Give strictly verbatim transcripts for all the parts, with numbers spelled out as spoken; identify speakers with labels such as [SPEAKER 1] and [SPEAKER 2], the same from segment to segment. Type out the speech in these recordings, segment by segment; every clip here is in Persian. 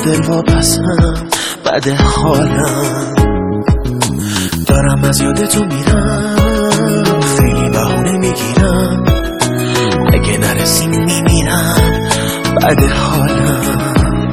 [SPEAKER 1] دل واپسم، بد حالم، دارم از یاد تو میرم، خیلی بهونه میگیرم، اگه نرسیم میمیرم، بد حالم.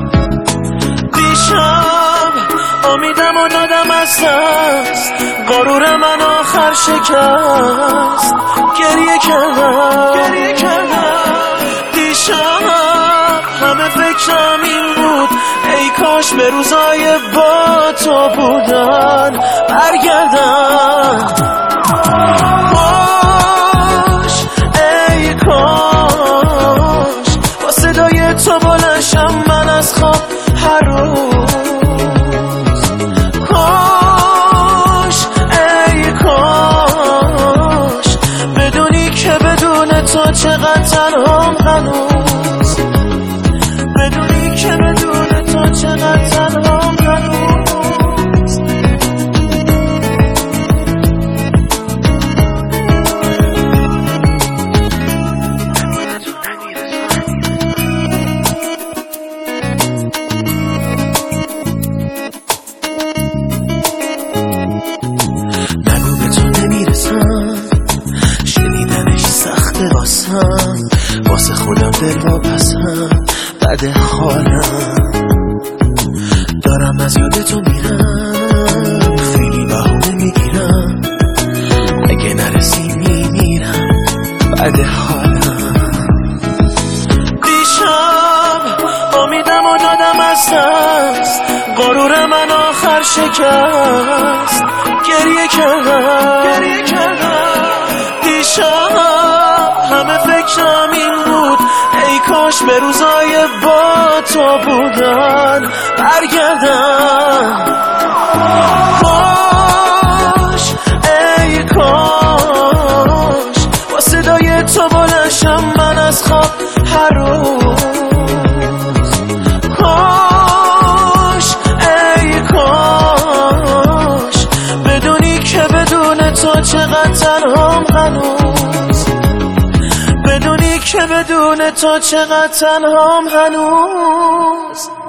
[SPEAKER 1] دیشب امیدم و دادم از دست، غرور من آخر شکست، گریه کردم گریه کردم. دیشب همه فکرم این بود، ای کاش به روزای با تو بودن برگردم. کاش ای کاش با صدای تو بلنشم من از خواب هر روز. کاش ای کاش بدونی که بدون تو چقدر تنهام هنوز، بدونی که بدون تو چقدر تنهام هنوز. نگو به تو نمیرسم، شنیدنش سخته واسم، واسه خودم دل واپسم، بد حالم، دارم از یاد تو میرم، خیلی بهونه میگیرم، اگه نرسی میمیرم، بد حالم. دیشب امیدم و دادم از دست، غرور من آخر شکست، گریه کردم گریه کردم. دیشب همه فکرم این بود، ای کاش به روزای با تو بودن برگردم. کاش ای کاش با صدای تو بلنشم من از خواب هر روز. کاش ای کاش بدونی که بدون تو چقدر تنهام هنوز، بدونی که بدون تو چقدر تنهام هنوز.